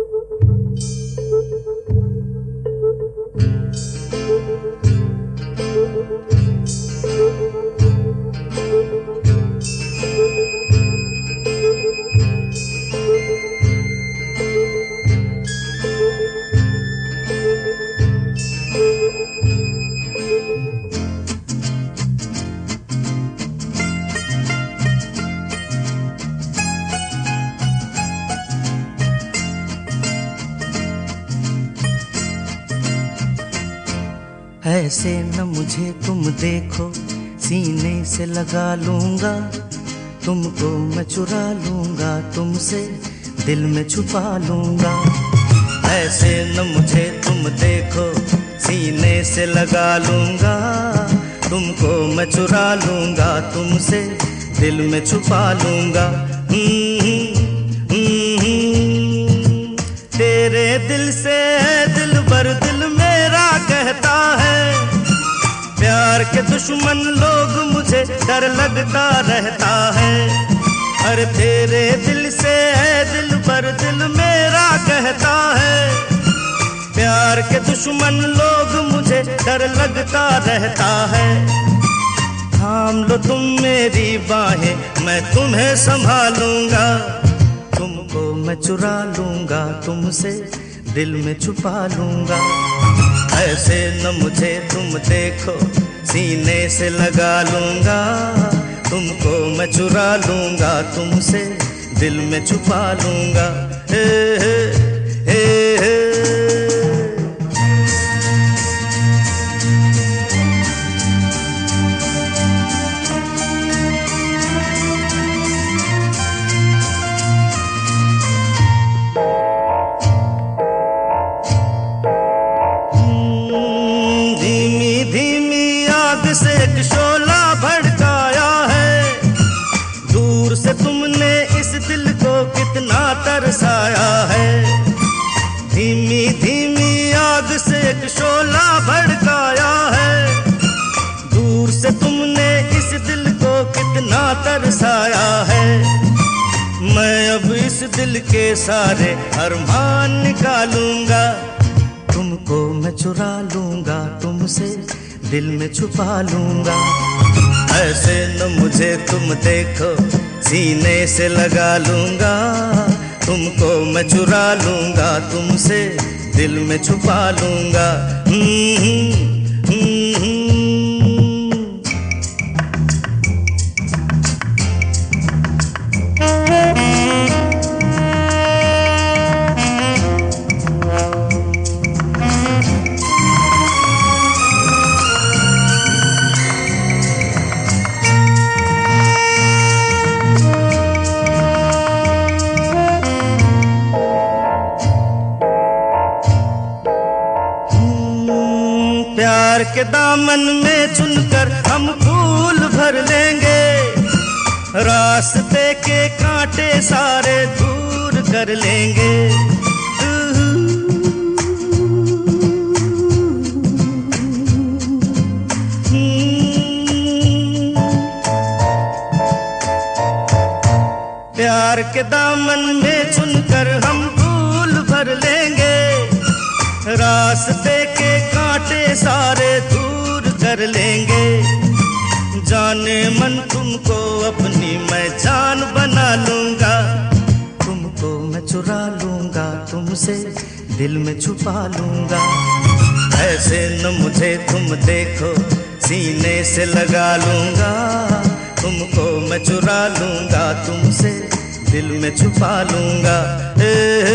ऐसे न मुझे तुम देखो, सीने से लगा लूंगा, तुमको मैं चुरा लूंगा, तुमसे दिल में छुपा लूंगा। ऐसे न मुझे तुम देखो, सीने से लगा लूंगा, तुमको मैं चुरा लूंगा, तुमसे दिल में छुपा लूंगा। तेरे दिल से दिल भर दिल मेरा कहता है, प्यार के दुश्मन लोग मुझे डर लगता रहता है। अरे तेरे दिल से दिल भर दिल मेरा कहता है, प्यार के दुश्मन लोग मुझे डर लगता रहता है। थाम लो तुम मेरी बाहें, मैं तुम्हें संभालूंगा, तुमको मैं चुरा लूंगा, तुमसे दिल में छुपा लूंगा। ऐसे न मुझे तुम देखो, सीने से लगा लूंगा, तुमको मैं चुरा लूंगा, तुमसे दिल में छुपा लूंगा। हे हे हे हे। से एक शोला भड़काया है, दूर से तुमने इस दिल को कितना तरसाया है। धीमी धीमी आग से एक शोला भड़काया है, दूर से तुमने इस दिल को कितना तरसाया है। मैं अब इस दिल के सारे अरमान निकालूंगा, तुमको मैं चुरा लूंगा, तुमसे दिल में छुपा लूंगा। ऐसे न मुझे तुम देखो, सीने से लगा लूंगा, तुमको मैं चुरा लूंगा, तुमसे दिल में छुपा लूंगा। प्यार के दामन में चुनकर हम फूल भर लेंगे, रास्ते के कांटे सारे दूर कर लेंगे। प्यार के दामन में चुनकर हम फूल भर लेंगे, रास्ते के कांटे सारे दूर कर लेंगे। जाने मन तुमको अपनी मैं जान बना लूंगा, तुमको मैं चुरा लूंगा, तुमसे दिल में छुपा लूंगा। ऐसे न मुझे तुम देखो, सीने से लगा लूंगा, तुमको मैं चुरा लूंगा, तुमसे दिल में छुपा लूंगा।